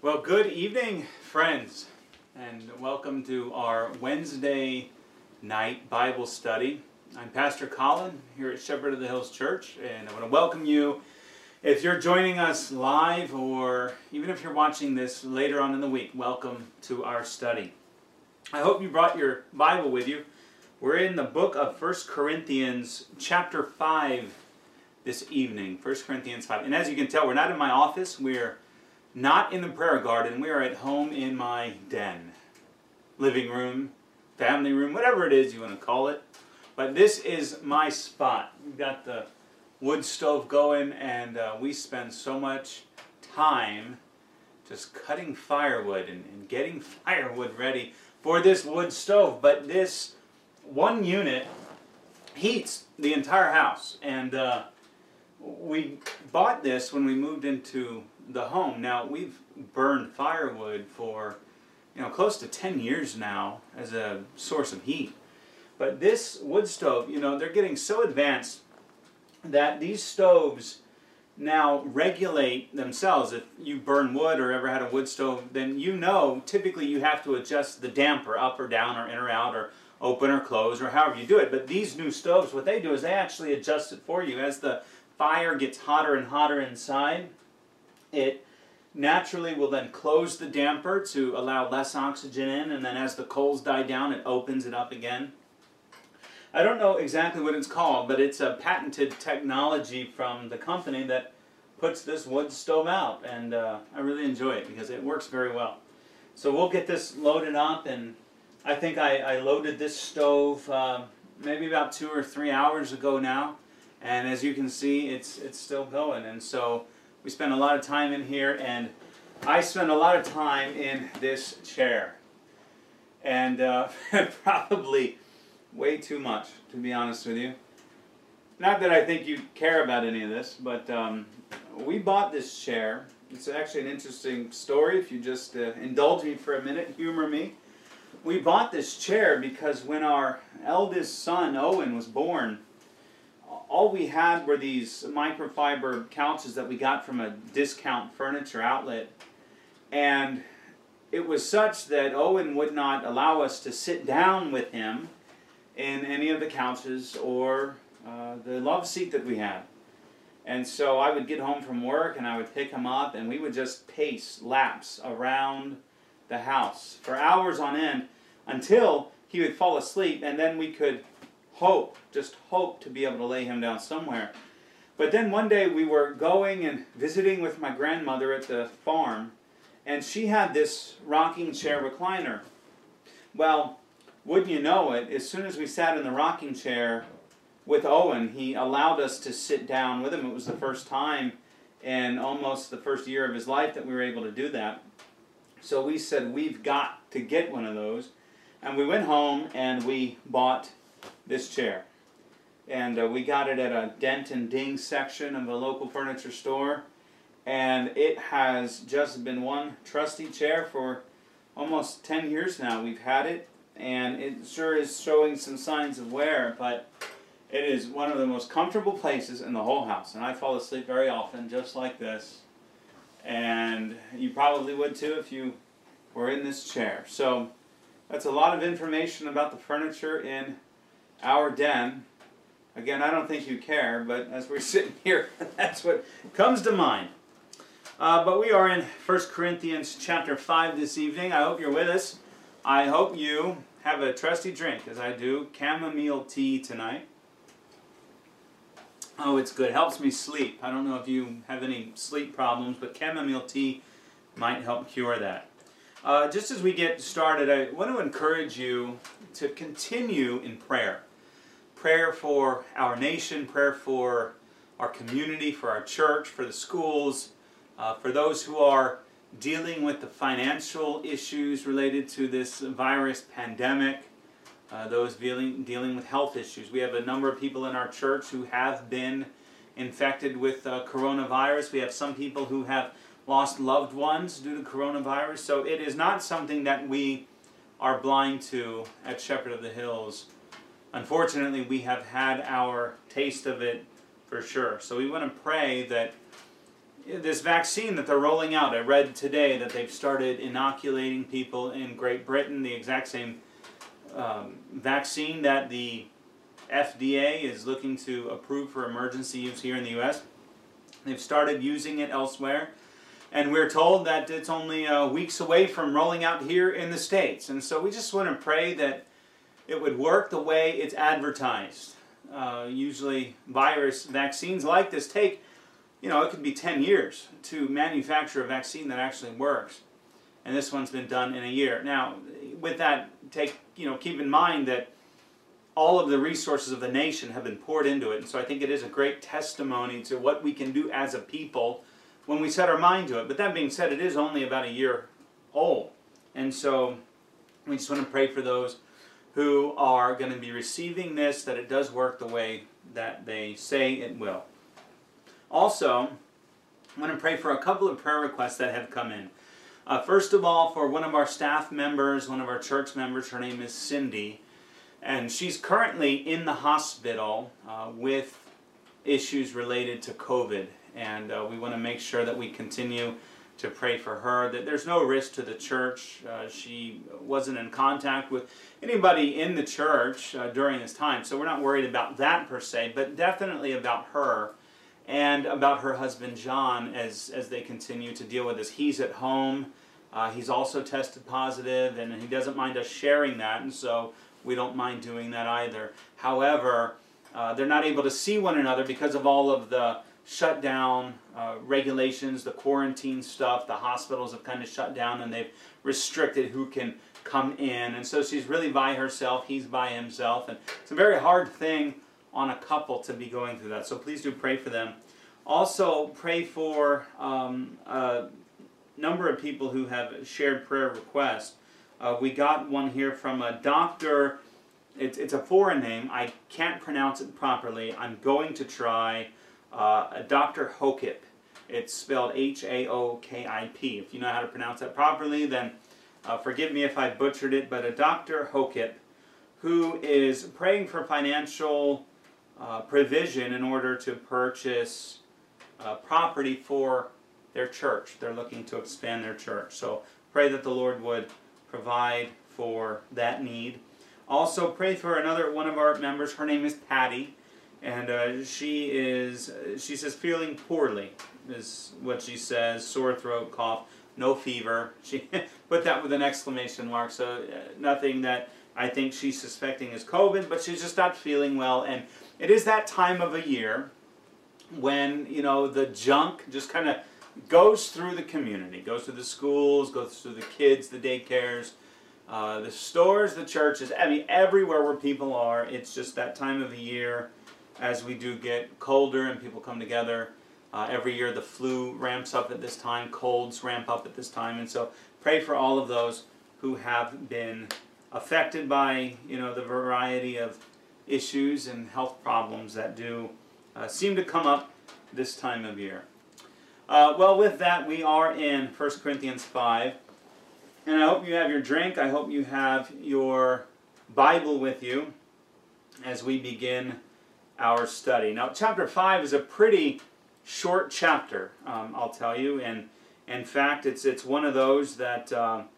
Well, good evening, friends, and welcome to our Wednesday night Bible study. I'm Pastor Colin here at Shepherd of the Hills Church, and I want to welcome you. If you're joining us live, or even if you're watching this later on in the week, welcome to our study. I hope you brought your Bible with you. We're in the book of 1 Corinthians chapter 5 this evening, 1 Corinthians 5. And as you can tell, we're not in my office. We're not in the prayer garden. We are at home in my den, living room, family room, whatever it is you want to call it. But this is my spot. We've got the wood stove going, and we spend so much time just cutting firewood and getting firewood ready for this wood stove. But this one unit heats the entire house, and we bought this when we moved into the home. Now, we've burned firewood for close to 10 years now as a source of heat. But this wood stove, they're getting so advanced that these stoves now regulate themselves. If you burn wood or ever had a wood stove, then typically you have to adjust the damper up or down or in or out or open or close or however you do it. But these new stoves, what they do is they actually adjust it for you. As the fire gets hotter and hotter inside, it naturally will then close the damper to allow less oxygen in, and then as the coals die down, it opens it up again. I don't know exactly what it's called, but it's a patented technology from the company that puts this wood stove out, and I really enjoy it because it works very well. So we'll get this loaded up, and I think I loaded this stove maybe about 2 or 3 hours ago now, and as you can see, it's still going. And so we spend a lot of time in here, and I spend a lot of time in this chair, and probably way too much, to be honest with you. Not that I think you care about any of this, but we bought this chair. It's actually an interesting story. If you just indulge me for a minute, humor me. We bought this chair because when our eldest son, Owen, was born, all we had were these microfiber couches that we got from a discount furniture outlet. And it was such that Owen would not allow us to sit down with him in any of the couches or the love seat that we had. And so I would get home from work and I would pick him up, and we would just pace laps around the house for hours on end until he would fall asleep, and then we could just hope to be able to lay him down somewhere. But then one day we were going and visiting with my grandmother at the farm, and she had this rocking chair recliner. Well, wouldn't you know it, as soon as we sat in the rocking chair with Owen, he allowed us to sit down with him. It was the first time in almost the first year of his life that we were able to do that. So we said, we've got to get one of those. And we went home and we bought this chair. And we got it at a Dent and Ding section of a local furniture store. And it has just been one trusty chair for almost 10 years now. We've had it, and it sure is showing some signs of wear, but it is one of the most comfortable places in the whole house. And I fall asleep very often just like this. And you probably would too if you were in this chair. So that's a lot of information about the furniture in our den. Again, I don't think you care, but as we're sitting here, that's what comes to mind. But we are in 1 Corinthians chapter 5 this evening. I hope you're with us. I hope you have a trusty drink, as I do, chamomile tea tonight. Oh, it's good. Helps me sleep. I don't know if you have any sleep problems, but chamomile tea might help cure that. Just as we get started, I want to encourage you to continue in prayer. Prayer for our nation, prayer for our community, for our church, for the schools, for those who are dealing with the financial issues related to this virus pandemic, those dealing with health issues. We have a number of people in our church who have been infected with coronavirus. We have some people who have lost loved ones due to coronavirus. So it is not something that we are blind to at Shepherd of the Hills. Unfortunately, we have had our taste of it for sure. So we want to pray that this vaccine that they're rolling out. I read today that they've started inoculating people in Great Britain, the exact same vaccine that the FDA is looking to approve for emergency use here in the U.S. They've started using it elsewhere, and we're told that it's only weeks away from rolling out here in the States. And so we just want to pray that it would work the way it's advertised. Usually virus vaccines like this take, it could be 10 years to manufacture a vaccine that actually works. And this one's been done in a year. Now, with that, keep in mind that all of the resources of the nation have been poured into it. And so I think it is a great testimony to what we can do as a people when we set our mind to it. But that being said, it is only about a year old. And so we just want to pray for those who are going to be receiving this, that it does work the way that they say it will. Also, I want to pray for a couple of prayer requests that have come in. First of all, for one of our staff members, one of our church members, her name is Cindy, and she's currently in the hospital with issues related to COVID. And we want to make sure that we continue to pray for her, that there's no risk to the church. She wasn't in contact with anybody in the church during this time, so we're not worried about that per se, but definitely about her and about her husband John as they continue to deal with this. He's at home. He's also tested positive, and he doesn't mind us sharing that, and so we don't mind doing that either. However, they're not able to see one another because of all of the shutdown regulations, the quarantine stuff. The hospitals have kind of shut down, and they've restricted who can come in. And so she's really by herself. He's by himself. And it's a very hard thing on a couple to be going through that. So please do pray for them. Also, pray for a number of people who have shared prayer requests. We got one here from a doctor. It's a foreign name. I can't pronounce it properly. I'm going to try. Dr. Hokip. It's spelled H-A-O-K-I-P. If you know how to pronounce that properly, then forgive me if I butchered it, but a Dr. Hokip who is praying for financial provision in order to purchase property for their church. They're looking to expand their church. So pray that the Lord would provide for that need. Also pray for another one of our members. Her name is Patty. And she says feeling poorly is what she says. Sore throat, cough, no fever. She put that with an exclamation mark. So nothing that I think she's suspecting is COVID, but she's just not feeling well. And it is that time of a year when, the junk just kind of goes through the community, goes through the schools, goes through the kids, the daycares, the stores, the churches. I mean, everywhere where people are, it's just that time of the year. As we do get colder and people come together, every year the flu ramps up at this time, colds ramp up at this time, and so pray for all of those who have been affected by the variety of issues and health problems that do seem to come up this time of year. Well, with that, we are in 1 Corinthians 5, and I hope you have your drink. I hope you have your Bible with you as we begin our study. Now, chapter 5 is a pretty short chapter, I'll tell you, and in fact, it's one of those that,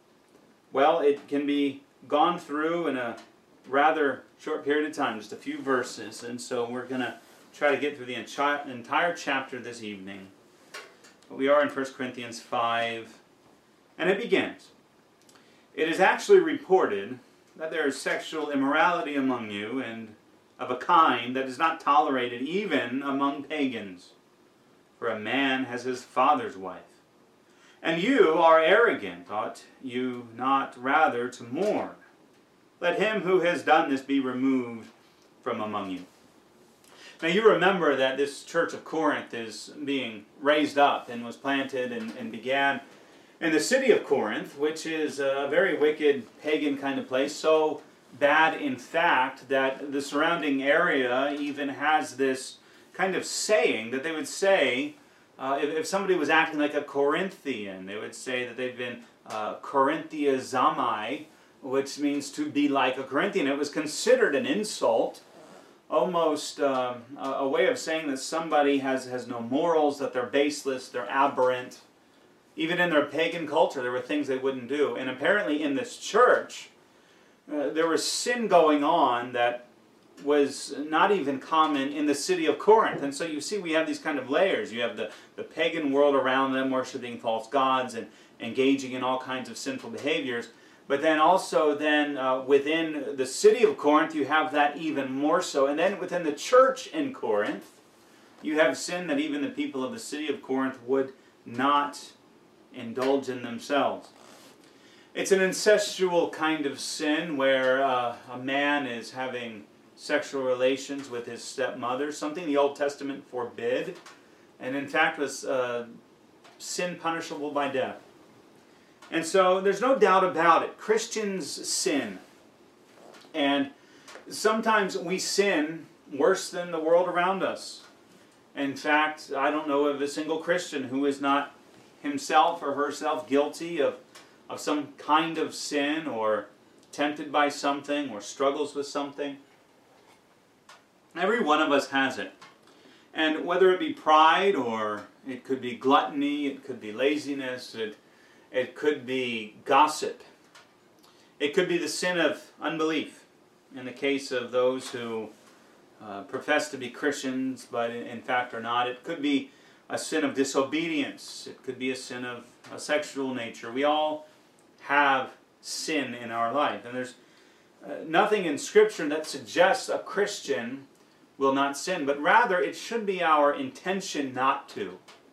it can be gone through in a rather short period of time, just a few verses, and so we're going to try to get through the entire chapter this evening. But we are in 1 Corinthians 5, and it begins. It is actually reported that there is sexual immorality among you, and of a kind that is not tolerated even among pagans. For a man has his father's wife. And you are arrogant, ought you not rather to mourn? Let him who has done this be removed from among you. Now you remember that this church of Corinth is being raised up and was planted and began in the city of Corinth, which is a very wicked pagan kind of place, so bad, in fact, that the surrounding area even has this kind of saying that they would say, if somebody was acting like a Corinthian, they would say that they've been Corinthiazomai, which means to be like a Corinthian. It was considered an insult almost a way of saying that somebody has no morals, that they're baseless, they're aberrant. Even in their pagan culture, there were things they wouldn't do. And apparently in this church, there was sin going on that was not even common in the city of Corinth. And so you see we have these kind of layers. You have the pagan world around them worshiping false gods and engaging in all kinds of sinful behaviors. But then also within the city of Corinth, you have that even more so. And then within the church in Corinth, you have sin that even the people of the city of Corinth would not indulge in themselves. It's an incestual kind of sin where a man is having sexual relations with his stepmother, something the Old Testament forbid, and in fact was sin punishable by death. And so there's no doubt about it. Christians sin. And sometimes we sin worse than the world around us. In fact, I don't know of a single Christian who is not himself or herself guilty of some kind of sin, or tempted by something, or struggles with something. Every one of us has it. And whether it be pride, or it could be gluttony, it could be laziness, it could be gossip. It could be the sin of unbelief, in the case of those who profess to be Christians, but in fact are not. It could be a sin of disobedience. It could be a sin of a sexual nature. We all have sin in our life. And there's nothing in Scripture that suggests a Christian will not sin, but rather it should be our intention not to.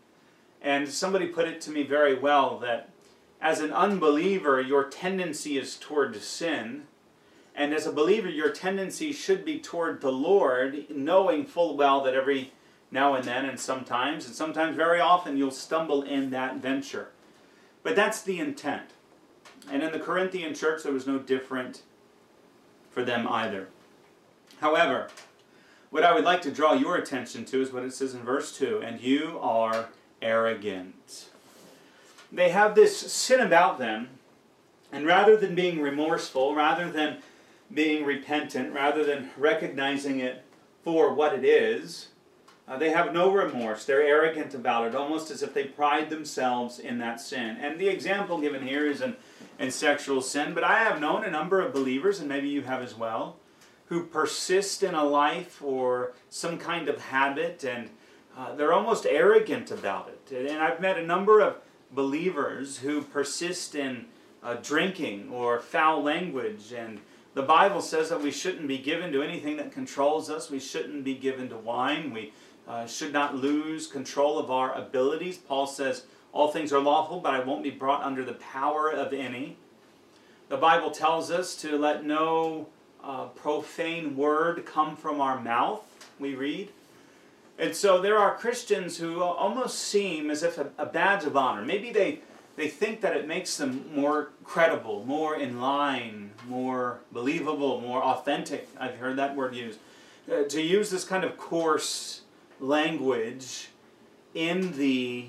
And somebody put it to me very well that as an unbeliever, your tendency is toward sin, and as a believer, your tendency should be toward the Lord, knowing full well that every now and then and sometimes very often, you'll stumble in that venture. But that's the intent. And in the Corinthian church, there was no different for them either. However, what I would like to draw your attention to is what it says in verse 2, and you are arrogant. They have this sin about them, and rather than being remorseful, rather than being repentant, rather than recognizing it for what it is, they have no remorse. They're arrogant about it, almost as if they pride themselves in that sin. And the example given here is in sexual sin, but I have known a number of believers, and maybe you have as well, who persist in a life or some kind of habit, and they're almost arrogant about it. And I've met a number of believers who persist in drinking or foul language, and the Bible says that we shouldn't be given to anything that controls us. We shouldn't be given to wine. We should not lose control of our abilities. Paul says, all things are lawful, but I won't be brought under the power of any. The Bible tells us to let no profane word come from our mouth, we read. And so there are Christians who almost seem as if a badge of honor. Maybe they think that it makes them more credible, more in line, more believable, more authentic. I've heard that word used. To use this kind of coarse language in the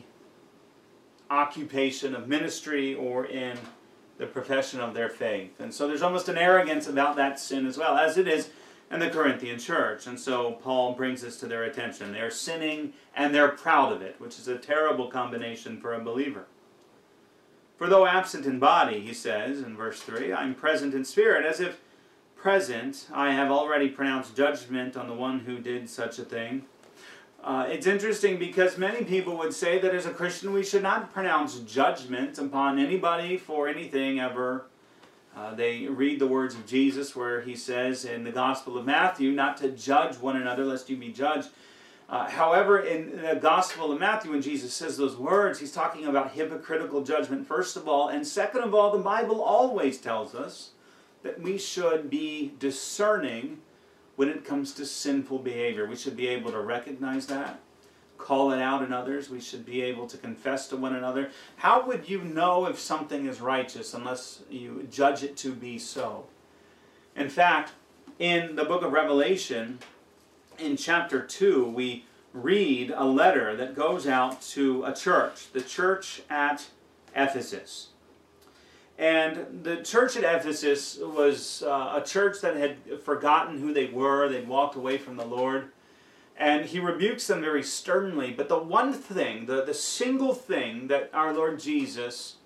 occupation of ministry or in the profession of their faith. And so there's almost an arrogance about that sin as well, as it is in the Corinthian church. And so Paul brings this to their attention. They're sinning and they're proud of it, which is a terrible combination for a believer. For though absent in body, he says in verse 3, I'm present in spirit, as if present I have already pronounced judgment on the one who did such a thing. It's interesting because many people would say that as a Christian we should not pronounce judgment upon anybody for anything ever. They read the words of Jesus where he says in the Gospel of Matthew not to judge one another lest you be judged. However, in the Gospel of Matthew, when Jesus says those words, he's talking about hypocritical judgment, first of all. And second of all, the Bible always tells us that we should be discerning when it comes to sinful behavior. We should be able to recognize that, call it out in others. We should be able to confess to one another. How would you know if something is righteous unless you judge it to be so? In fact, in the book of Revelation, in chapter 2, we read a letter that goes out to a church, the church at Ephesus. And the church at Ephesus was a church that had forgotten who they were. They'd walked away from the Lord. And he rebukes them very sternly. But the one thing, the single thing that our Lord Jesus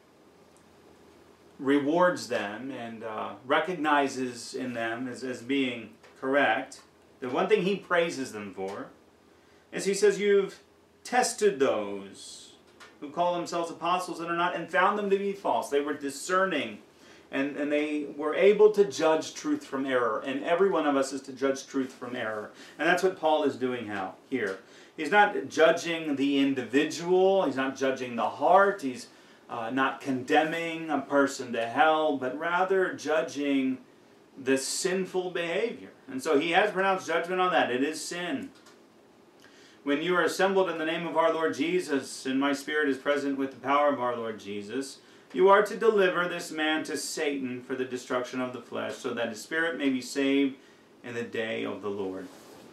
rewards them and recognizes in them as being correct, the one thing he praises them for, is he says, you've tested those who call themselves apostles and are not, and found them to be false. They were discerning, and they were able to judge truth from error. And every one of us is to judge truth from error. And that's what Paul is doing here. He's not judging the individual. He's not judging the heart. He's not condemning a person to hell, but rather judging the sinful behavior. And so he has pronounced judgment on that. It is sin. When you are assembled in the name of our Lord Jesus, and my spirit is present with the power of our Lord Jesus, you are to deliver this man to Satan for the destruction of the flesh, so that his spirit may be saved in the day of the Lord.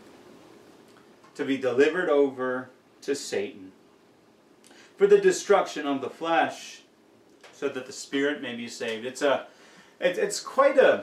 To be delivered over to Satan for the destruction of the flesh, so that the spirit may be saved. It's quite a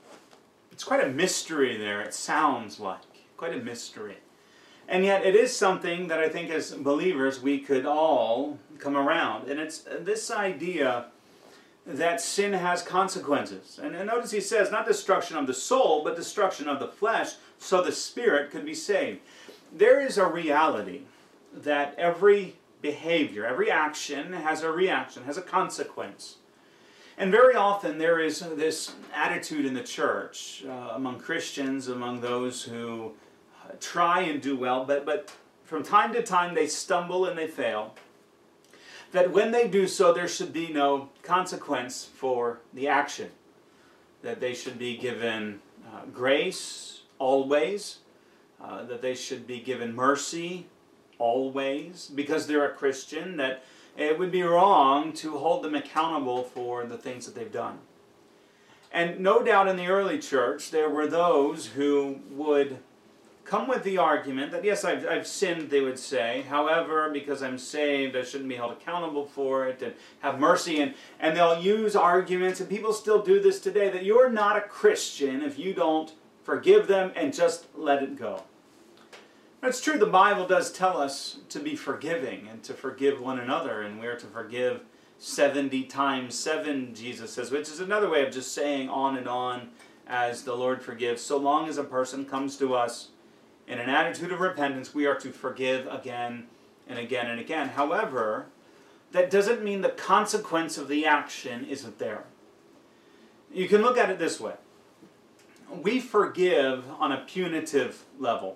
mystery there. It sounds like quite a mystery. And yet it is something that I think as believers we could all come around. And it's this idea that sin has consequences. And notice he says not destruction of the soul, but destruction of the flesh, so the spirit could be saved. There is a reality that every behavior, every action has a reaction, has a consequence. And very often there is this attitude in the church, among Christians, among those who try and do well, but from time to time they stumble and they fail, that when they do so there should be no consequence for the action, that they should be given grace always, that they should be given mercy always, because they're a Christian, that it would be wrong to hold them accountable for the things that they've done. And no doubt in the early church there were those who would come with the argument that, yes, I've sinned, they would say. However, because I'm saved, I shouldn't be held accountable for it, and have mercy. And they'll use arguments, and people still do this today, that you're not a Christian if you don't forgive them and just let it go. It's true, the Bible does tell us to be forgiving and to forgive one another, and we're to forgive 70 times 7, Jesus says, which is another way of just saying on as the Lord forgives. So long as a person comes to us in an attitude of repentance, we are to forgive again and again and again. However, that doesn't mean the consequence of the action isn't there. You can look at it this way. We forgive on a punitive level.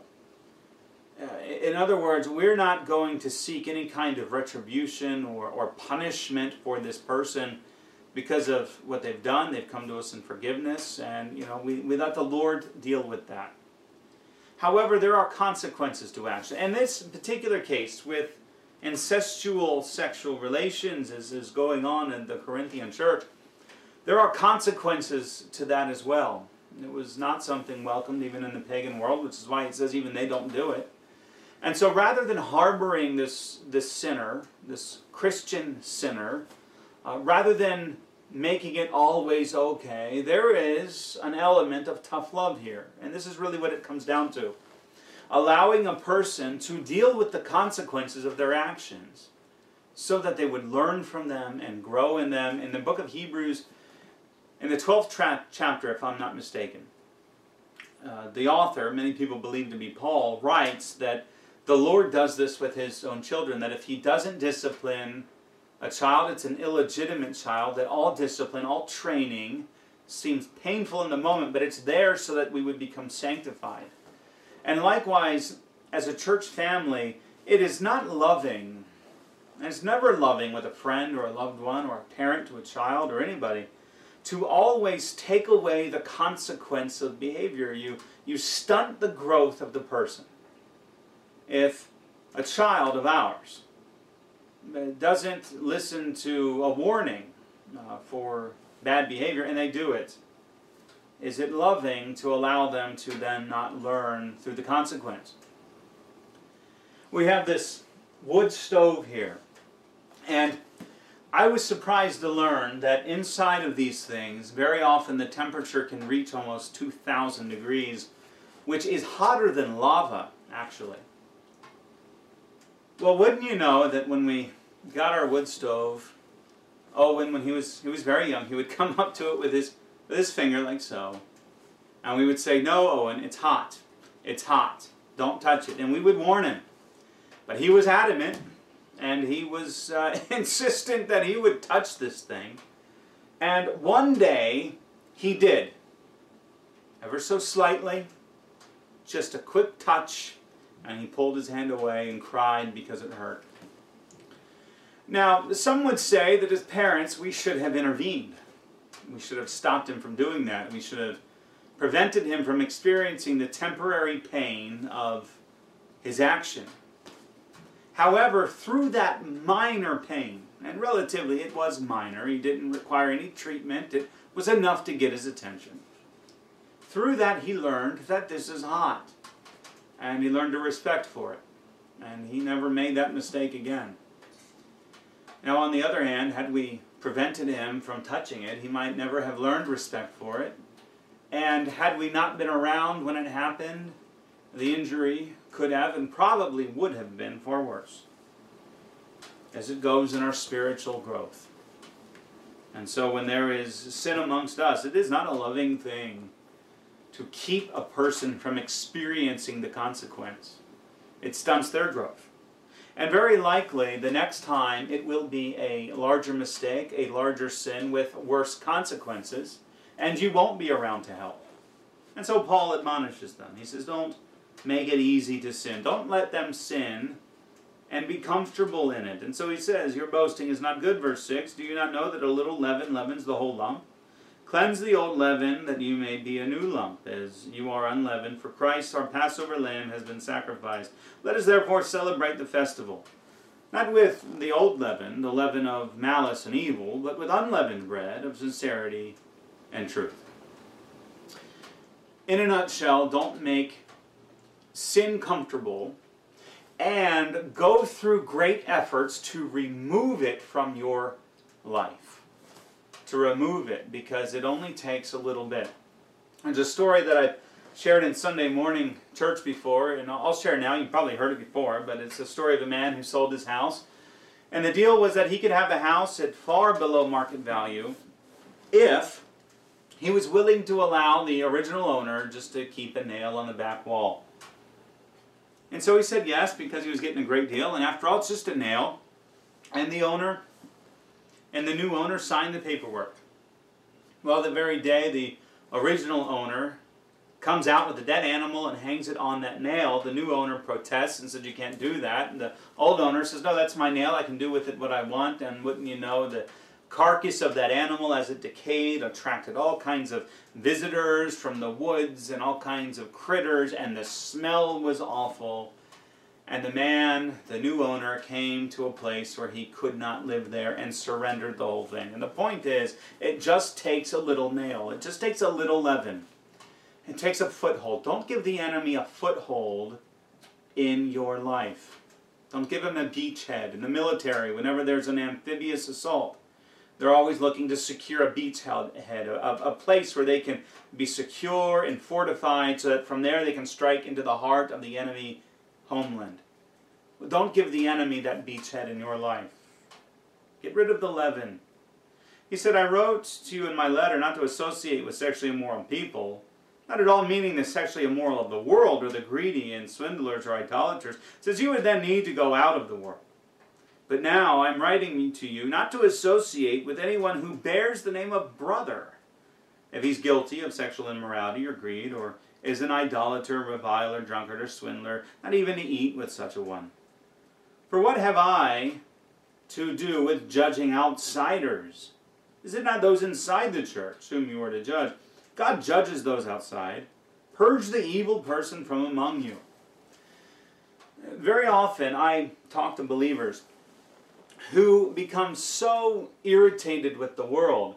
In other words, we're not going to seek any kind of retribution or punishment for this person because of what they've done. They've come to us in forgiveness, and we let the Lord deal with that. However, there are consequences to action. And this particular case with incestual sexual relations is going on in the Corinthian church. There are consequences to that as well. It was not something welcomed even in the pagan world, which is why it says even they don't do it. And so rather than harboring this sinner, this Christian sinner, rather than making it always okay, there is an element of tough love here. And this is really what it comes down to. Allowing a person to deal with the consequences of their actions so that they would learn from them and grow in them. In the book of Hebrews, in the 12th chapter, if I'm not mistaken, the author, many people believe to be Paul, writes that the Lord does this with his own children, that if he doesn't discipline a child, it's an illegitimate child, that all discipline, all training seems painful in the moment, but it's there so that we would become sanctified. And likewise, as a church family, it is not loving, and it's never loving with a friend or a loved one or a parent to a child or anybody, to always take away the consequence of behavior. You stunt the growth of the person. If a child of ours doesn't listen to a warning for bad behavior and they do it, is it loving to allow them to then not learn through the consequence? We have this wood stove here, and I was surprised to learn that inside of these things, very often the temperature can reach almost 2,000 degrees, which is hotter than lava, actually. Well, wouldn't you know that when we got our wood stove, Owen, when he was very young, he would come up to it with his finger like so, and we would say, "No, Owen, it's hot. It's hot. Don't touch it." And we would warn him. But he was adamant, and he was insistent that he would touch this thing. And one day, he did. Ever so slightly, just a quick touch, and he pulled his hand away and cried because it hurt. Now, some would say that as parents, we should have intervened. We should have stopped him from doing that. We should have prevented him from experiencing the temporary pain of his action. However, through that minor pain, and relatively it was minor, he didn't require any treatment, it was enough to get his attention. Through that he learned that this is hot, and he learned a respect for it, and he never made that mistake again. Now, on the other hand, had we prevented him from touching it, he might never have learned respect for it, and had we not been around when it happened, the injury could have and probably would have been far worse, as it goes in our spiritual growth. And so when there is sin amongst us, it is not a loving thing to keep a person from experiencing the consequence. It stunts their growth. And very likely, the next time, it will be a larger mistake, a larger sin with worse consequences, and you won't be around to help. And so Paul admonishes them. He says, don't make it easy to sin. Don't let them sin and be comfortable in it. And so he says, your boasting is not good, verse 6. Do you not know that a little leaven leavens the whole lump? Cleanse the old leaven, that you may be a new lump, as you are unleavened. For Christ, our Passover lamb, has been sacrificed. Let us therefore celebrate the festival, not with the old leaven, the leaven of malice and evil, but with unleavened bread of sincerity and truth. In a nutshell, don't make sin comfortable and go through great efforts to remove it from your life. To remove it, because it only takes a little bit. There's a story that I've shared in Sunday morning church before, and I'll share now. You've probably heard it before, but it's a story of a man who sold his house. And the deal was that he could have the house at far below market value if he was willing to allow the original owner just to keep a nail on the back wall. And so he said yes, because he was getting a great deal, and after all, it's just a nail. And the owner and the new owner signed the paperwork. Well, the very day the original owner comes out with a dead animal and hangs it on that nail, the new owner protests and says, you can't do that. And the old owner says, no, that's my nail. I can do with it what I want. And wouldn't you know, the carcass of that animal, as it decayed, attracted all kinds of visitors from the woods and all kinds of critters, and the smell was awful. And the man, the new owner, came to a place where he could not live there and surrendered the whole thing. And the point is, it just takes a little nail. It just takes a little leaven. It takes a foothold. Don't give the enemy a foothold in your life. Don't give him a beachhead. In the military, whenever there's an amphibious assault, they're always looking to secure a beachhead, a place where they can be secure and fortified so that from there they can strike into the heart of the enemy homeland. Don't give the enemy that beachhead in your life. Get rid of the leaven. He said, I wrote to you in my letter not to associate with sexually immoral people, not at all meaning the sexually immoral of the world or the greedy and swindlers or idolaters, since you would then need to go out of the world. But now I'm writing to you not to associate with anyone who bears the name of brother, if he's guilty of sexual immorality or greed, or is an idolater, reviler, drunkard, or swindler, not even to eat with such a one. For what have I to do with judging outsiders? Is it not those inside the church whom you are to judge? God judges those outside. Purge the evil person from among you. Very often I talk to believers who become so irritated with the world,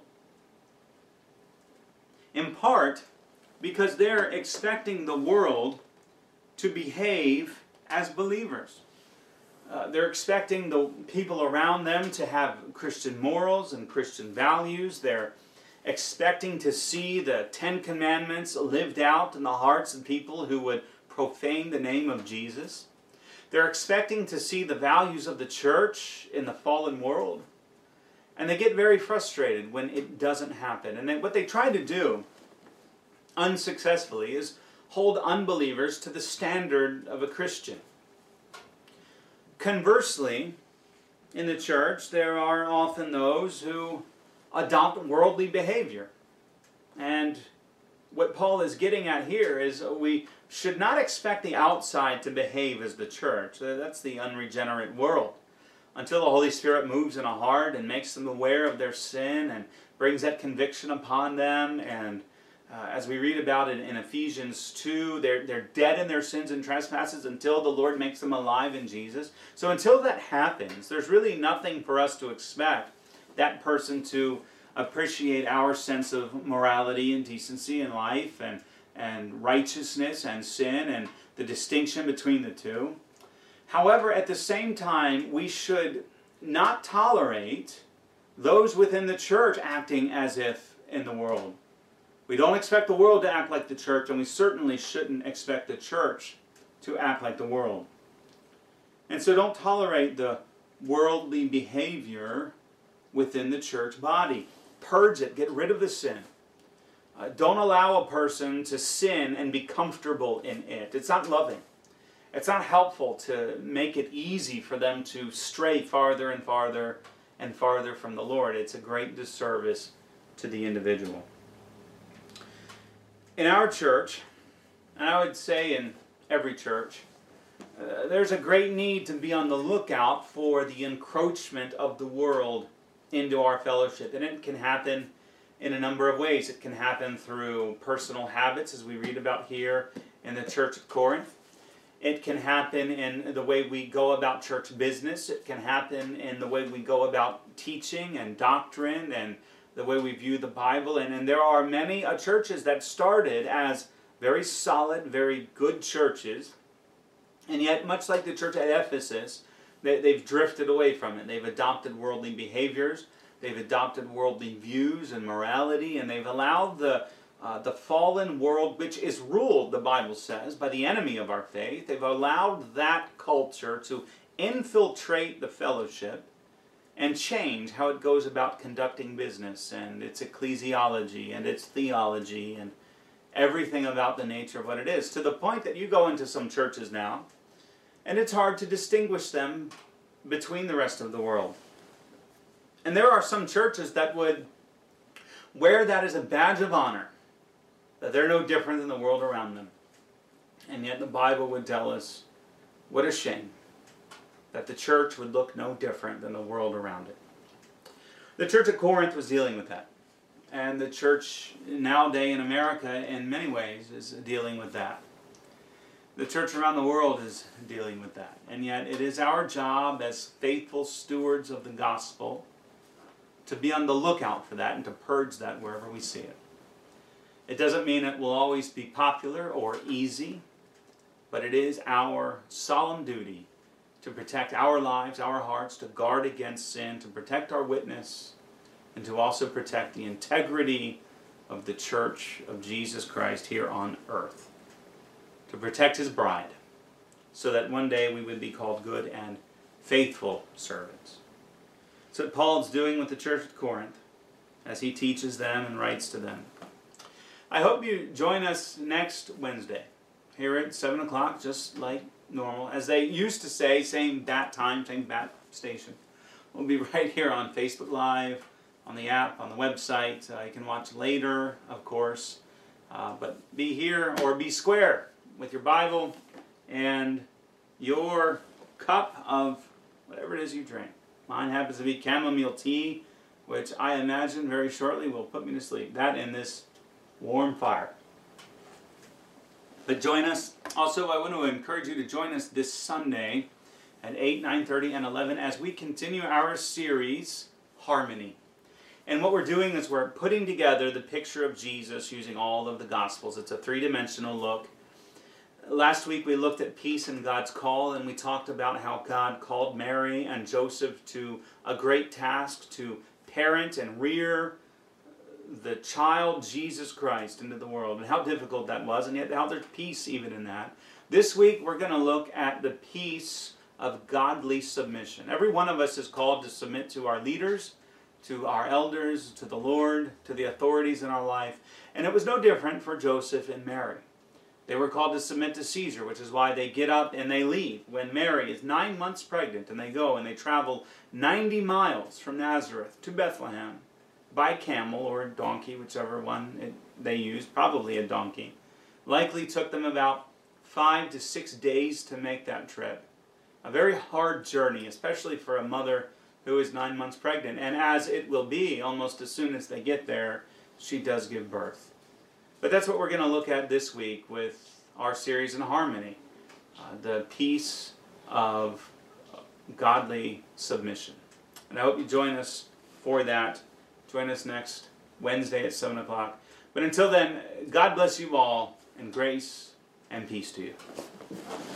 in part because they're expecting the world to behave as believers. They're expecting the people around them to have Christian morals and Christian values. They're expecting to see the Ten Commandments lived out in the hearts of people who would profane the name of Jesus. They're expecting to see the values of the church in the fallen world. And they get very frustrated when it doesn't happen. And then what they try to do, unsuccessfully, is hold unbelievers to the standard of a Christian. Conversely, in the church, there are often those who adopt worldly behavior. And what Paul is getting at here is we should not expect the outside to behave as the church. That's the unregenerate world. Until the Holy Spirit moves in a heart and makes them aware of their sin and brings that conviction upon them. And as we read about it in Ephesians 2, they're dead in their sins and trespasses until the Lord makes them alive in Jesus. So until that happens, there's really nothing for us to expect that person to appreciate our sense of morality and decency in life and righteousness and sin and the distinction between the two. However, at the same time, we should not tolerate those within the church acting as if in the world. We don't expect the world to act like the church, and we certainly shouldn't expect the church to act like the world. And so don't tolerate the worldly behavior within the church body. Purge it. Get rid of the sin. Don't allow a person to sin and be comfortable in it. It's not loving. It's not helpful to make it easy for them to stray farther and farther and farther from the Lord. It's a great disservice to the individual. In our church, and I would say in every church, there's a great need to be on the lookout for the encroachment of the world into our fellowship. And it can happen in a number of ways. It can happen through personal habits, as we read about here in the church at Corinth. It can happen in the way we go about church business. It can happen in the way we go about teaching and doctrine and the way we view the Bible. And there are many churches that started as very solid, very good churches. And yet, much like the church at Ephesus, they've drifted away from it. They've adopted worldly behaviors. They've adopted worldly views and morality. And they've allowed the fallen world, which is ruled, the Bible says, by the enemy of our faith. They've allowed that culture to infiltrate the fellowship and change how it goes about conducting business and its ecclesiology and its theology and everything about the nature of what it is, to the point that you go into some churches now and it's hard to distinguish them between the rest of the world. And there are some churches that would wear that as a badge of honor, that they're no different than the world around them. And yet the Bible would tell us, what a shame that the church would look no different than the world around it. The church at Corinth was dealing with that. And the church nowadays in America, in many ways, is dealing with that. The church around the world is dealing with that. And yet it is our job as faithful stewards of the gospel to be on the lookout for that and to purge that wherever we see it. It doesn't mean it will always be popular or easy, but it is our solemn duty to protect our lives, our hearts, to guard against sin, to protect our witness, and to also protect the integrity of the church of Jesus Christ here on earth. To protect His bride, so that one day we would be called good and faithful servants. That's what Paul's doing with the church at Corinth as he teaches them and writes to them. I hope you join us next Wednesday here at 7 o'clock, just like normal. As they used to say, same bat time, same bat station. We'll be right here on Facebook Live, on the app, on the website. You can watch later, of course. But be here or be square with your Bible and your cup of whatever it is you drink. Mine happens to be chamomile tea, which I imagine very shortly will put me to sleep. That and this warm fire. But join us. Also, I want to encourage you to join us this Sunday at 8, 9:30, and 11 as we continue our series, Harmony. And what we're doing is we're putting together the picture of Jesus using all of the Gospels. It's a three-dimensional look. Last week we looked at peace and God's call, and we talked about how God called Mary and Joseph to a great task to parent and rear the child Jesus Christ into the world, and how difficult that was, and yet how there's peace even in that. This week we're going to look at the peace of godly submission. Every one of us is called to submit to our leaders, to our elders, to the Lord, to the authorities in our life. And it was no different for Joseph and Mary. They were called to submit to Caesar, which is why they get up and they leave. When Mary is 9 months pregnant, and they go and they travel 90 miles from Nazareth to Bethlehem by camel or donkey, whichever one they used, probably a donkey. Likely took them about 5 to 6 days to make that trip. A very hard journey, especially for a mother who is 9 months pregnant. And as it will be, almost as soon as they get there, she does give birth. But that's what we're going to look at this week with our series in Harmony. The peace of godly submission. And I hope you join us for that. Join us next Wednesday at 7 o'clock. But until then, God bless you all, and grace and peace to you.